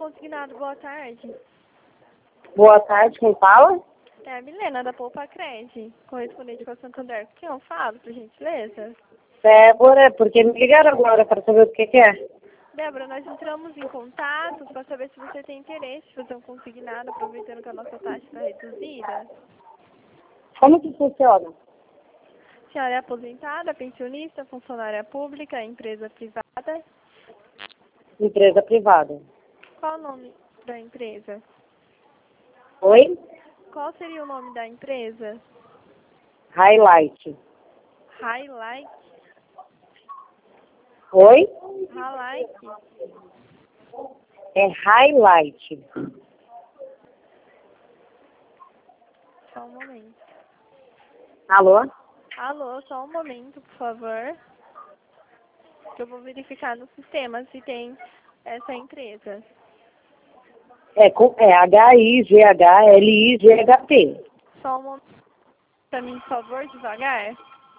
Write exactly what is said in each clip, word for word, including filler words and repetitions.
consignado, boa tarde. Boa tarde, quem fala? É a Milena, da Poupa Cred, correspondente com a Santander. Com quem eu falo, por gentileza? Débora, porque me ligaram agora para saber o que, que é. Débora, nós entramos em contato para saber se você tem interesse em fazer um consignado, aproveitando que a nossa taxa está reduzida. Como que funciona? A senhora é aposentada, pensionista, funcionária pública, empresa privada? Empresa privada. Qual o nome da empresa? Oi? Qual seria o nome da empresa? Highlight. Highlight? Oi? Highlight? É Highlight. Só um momento. Alô? Alô, só um momento, por favor. Que eu vou verificar no sistema se tem essa empresa. É, com, é H I G H L I G H T. Só um momento pra mim, por favor, devagar.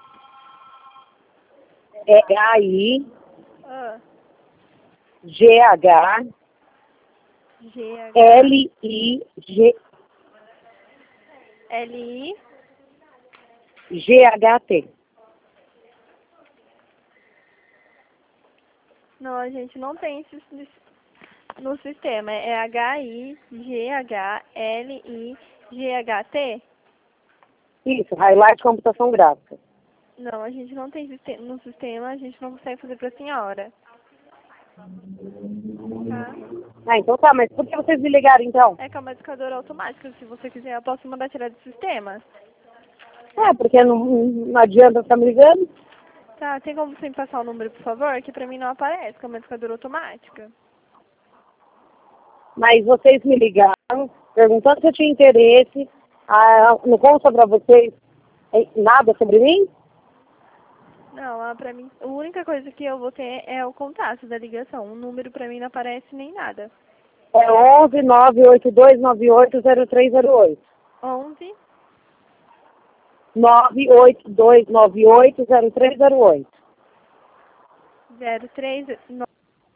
É H I Ah, G H G H L I G L I. G H T. Não, a gente não tem esse no sistema. É H I G H L I G H T? Isso, Highlight Computação Gráfica. Não, a gente não tem siste- no sistema, a gente não consegue fazer pra senhora. Tá? Ah, então tá, mas por que vocês me ligaram então? É que é uma discadora automática. Se você quiser, eu posso mandar tirar do sistema. É, porque não, não adianta ficar me ligando. Tá, tem como você me passar o número, por favor? Que pra mim não aparece, que é uma discadora automática. Mas vocês me ligaram, perguntando se eu tinha interesse. Ah, não consta pra vocês eh, nada sobre mim? Não, ah, pra mim, a única coisa que eu vou ter é o contato da ligação. O número pra mim não aparece nem nada. É onze nove oito dois nove oito zero três zero oito. onze nove oito dois nove oito zero três zero oito. zero três nove.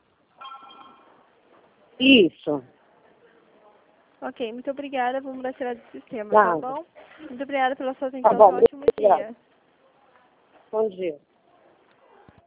Isso. Ok, muito obrigada. Vou mudar tirar do sistema, tá Nada. bom? Muito obrigada pela sua Tá atenção. bom, Um ótimo obrigada. dia. Bom dia.